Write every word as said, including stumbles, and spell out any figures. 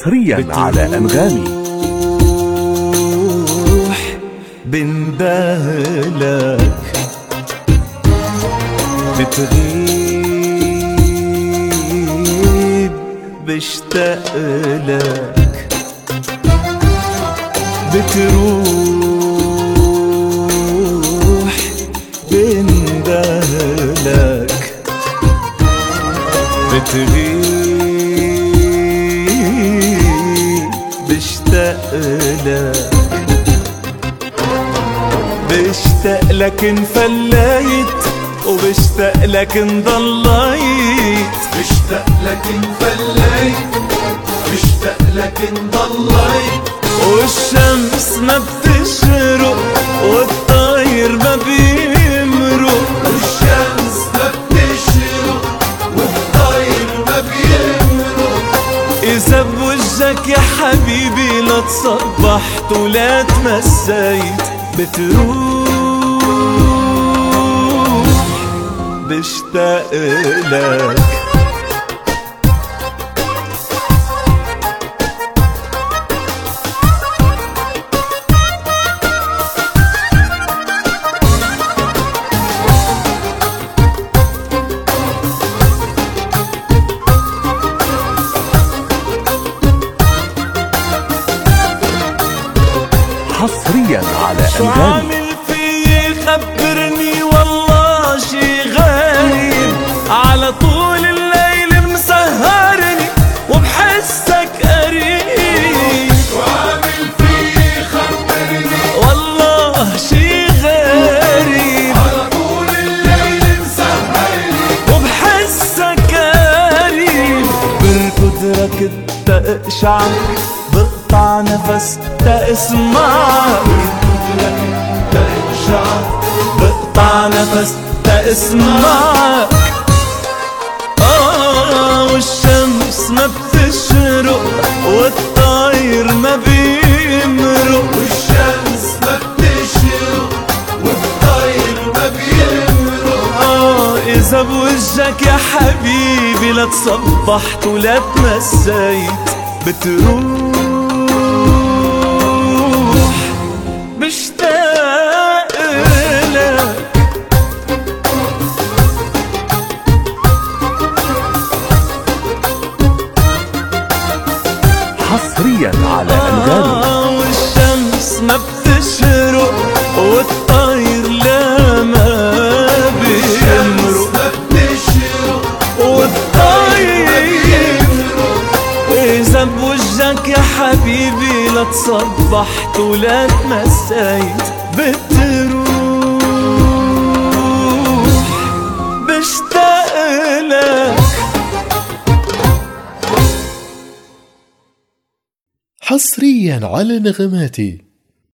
حصريا على أنغامي. بندهلك بتغيب بشتاقلك بتروح بندهلك بتغيب بشتاقلك بشتاقلك ان فليت وبشتاقلك ان ضليت بشتاقلك ان فليت بشتاقلك ان ضليت والشمس ما بتشرق والطير ما بيمرق والشمس ما بتشرق والطير ما بيمرق إذا بوجهك يا حبيبي لا تصبحت ولا تمسيت بتروح بشتاقلك حصريا على شو أنغامي. عامل فيي خبرني والله شي غريب على طول الليل مسهرني وبحسك قريب شو عامل فيي خبرني والله شي غريب على طول الليل مسهرني وبحسك قريب بركض ركض تقشعر بقطع نفس تسمعك بقطع نفس تسمعك آه والشمس ما بتشرق والطير ما بيمرق والشمس ما بتشرق والطير ما بيمرق آه إذا بوجهك يا حبيبي لا تصبحت ولا تمسيت بتروح بشتاقلك حصريا على أنغامي. آه والشمس ما بتشرق والطير لا ما بيمرق ما بتشرق والطير إذا بوجهك يا حبيبي لا تصبحت ولا تمسيت بتروح بشتاقلك. حصريا على نغماتي.